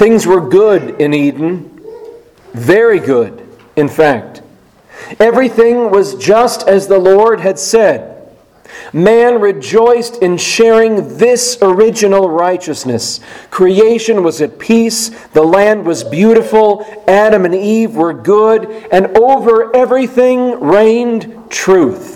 Things were good in Eden, very good, in fact. Everything was just as the Lord had said. Man rejoiced in sharing this original righteousness. Creation was at peace, the land was beautiful, Adam and Eve were good, and over everything reigned truth.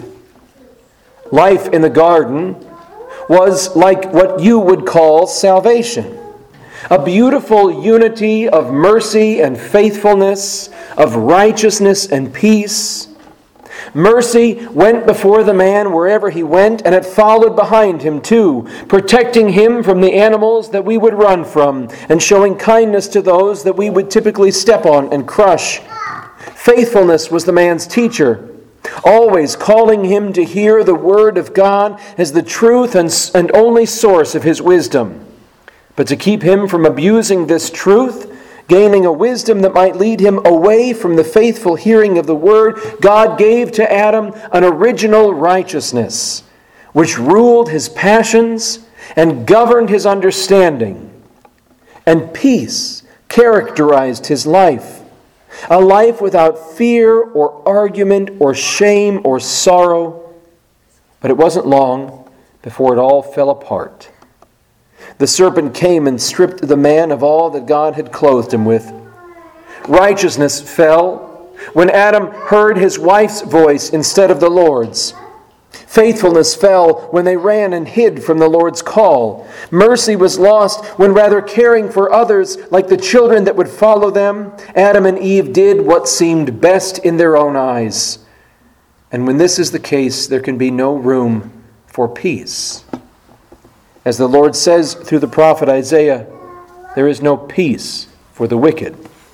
Life in the garden was like what you would call salvation. A beautiful unity of mercy and faithfulness, of righteousness and peace. Mercy went before the man wherever he went, and it followed behind him too, protecting him from the animals that we would run from, and showing kindness to those that we would typically step on and crush. Faithfulness was the man's teacher, always calling him to hear the word of God as the truth and only source of his wisdom. But to keep him from abusing this truth, gaining a wisdom that might lead him away from the faithful hearing of the word, God gave to Adam an original righteousness, which ruled his passions and governed his understanding. And peace characterized his life, a life without fear or argument or shame or sorrow. But it wasn't long before it all fell apart. The serpent came and stripped the man of all that God had clothed him with. Righteousness fell when Adam heard his wife's voice instead of the Lord's. Faithfulness fell when they ran and hid from the Lord's call. Mercy was lost when, rather caring for others like the children that would follow them, Adam and Eve did what seemed best in their own eyes. And when this is the case, there can be no room for peace. As the Lord says through the prophet Isaiah, there is no peace for the wicked.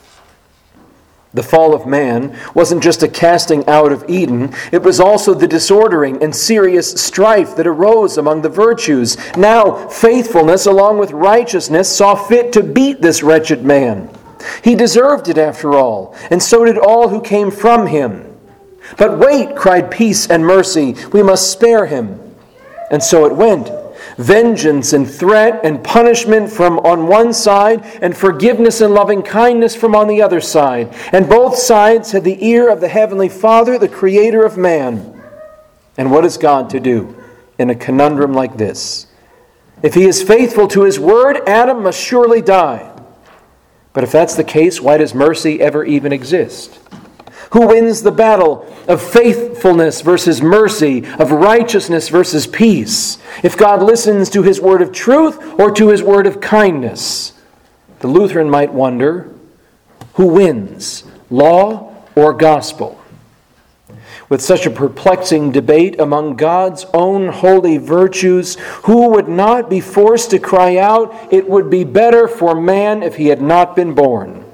The fall of man wasn't just a casting out of Eden, it was also the disordering and serious strife that arose among the virtues. Now, faithfulness along with righteousness saw fit to beat this wretched man. He deserved it after all, and so did all who came from him. But wait, cried peace and mercy, we must spare him. And so it went. Vengeance and threat and punishment from on one side, and forgiveness and loving kindness from on the other side. And both sides had the ear of the Heavenly Father, the Creator of man. And what is God to do in a conundrum like this? If he is faithful to his word, Adam must surely die. But if that's the case, why does mercy ever even exist? Who wins the battle of faithfulness versus mercy, of righteousness versus peace? If God listens to his word of truth or to his word of kindness? The Lutheran might wonder, who wins, law or gospel? With such a perplexing debate among God's own holy virtues, who would not be forced to cry out, it would be better for man if he had not been born?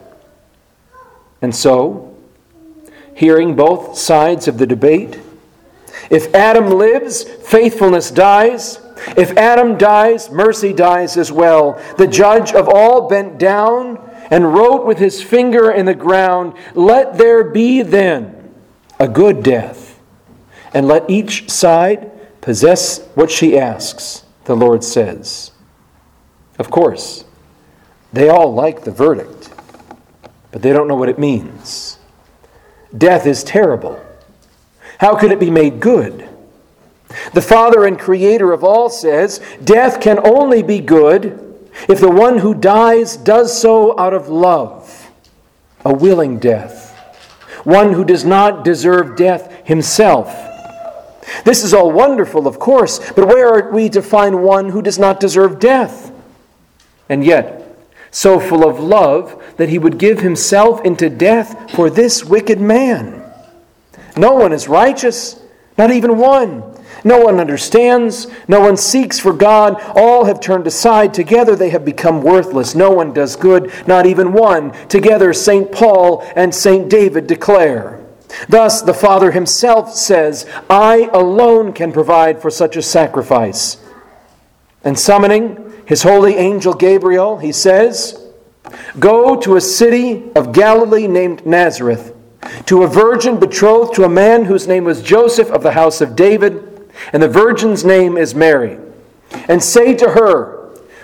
And so, hearing both sides of the debate, if Adam lives, faithfulness dies. If Adam dies, mercy dies as well. The judge of all bent down and wrote with his finger in the ground, let there be then a good death, and let each side possess what she asks, the Lord says. Of course, they all like the verdict, but they don't know what it means. Death is terrible. How could it be made good? The Father and Creator of all says, death can only be good if the one who dies does so out of love, a willing death, one who does not deserve death himself. This is all wonderful, of course, but where are we to find one who does not deserve death? And yet, so full of love that he would give himself into death for this wicked man. No one is righteous, not even one. No one understands, no one seeks for God. All have turned aside. Together they have become worthless. No one does good, not even one. Together St. Paul and St. David declare. Thus the Father himself says, I alone can provide for such a sacrifice. And summoning his holy angel Gabriel, he says, go to a city of Galilee named Nazareth, to a virgin betrothed to a man whose name was Joseph of the house of David, and the virgin's name is Mary. And say to her,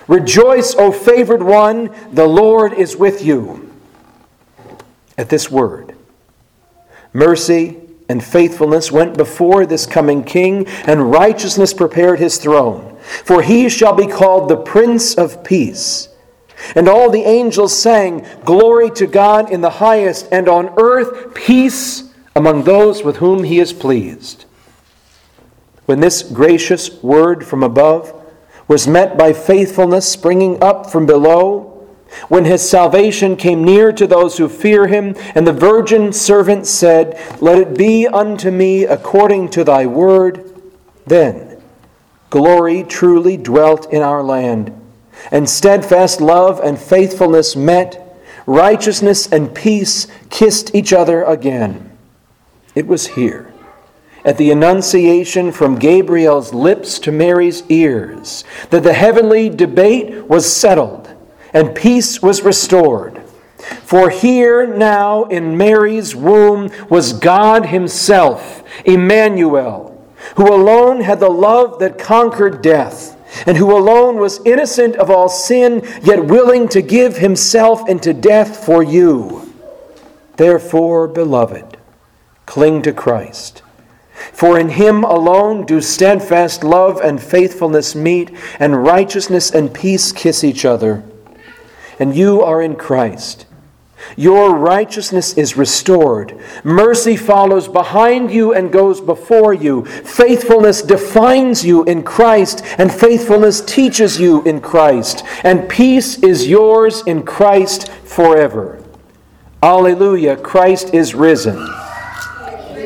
Rejoice, O favored one, the Lord is with you. At this word, mercy and faithfulness went before this coming king, and righteousness prepared his throne. For he shall be called the Prince of Peace. And all the angels sang, Glory to God in the highest, and on earth peace among those with whom he is pleased. When this gracious word from above was met by faithfulness springing up from below, when his salvation came near to those who fear him, and the virgin servant said, Let it be unto me according to thy word, then glory truly dwelt in our land, and steadfast love and faithfulness met, righteousness and peace kissed each other again. It was here, at the Annunciation from Gabriel's lips to Mary's ears, that the heavenly debate was settled and peace was restored. For here now in Mary's womb was God himself, Emmanuel, who alone had the love that conquered death, and who alone was innocent of all sin, yet willing to give himself into death for you. Therefore, beloved, cling to Christ. For in him alone do steadfast love and faithfulness meet, and righteousness and peace kiss each other. And you are in Christ. Your righteousness is restored. Mercy follows behind you and goes before you. Faithfulness defines you in Christ, and faithfulness teaches you in Christ. And peace is yours in Christ forever. Alleluia, Christ is risen.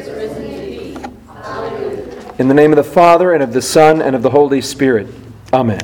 In the name of the Father, and of the Son, and of the Holy Spirit. Amen.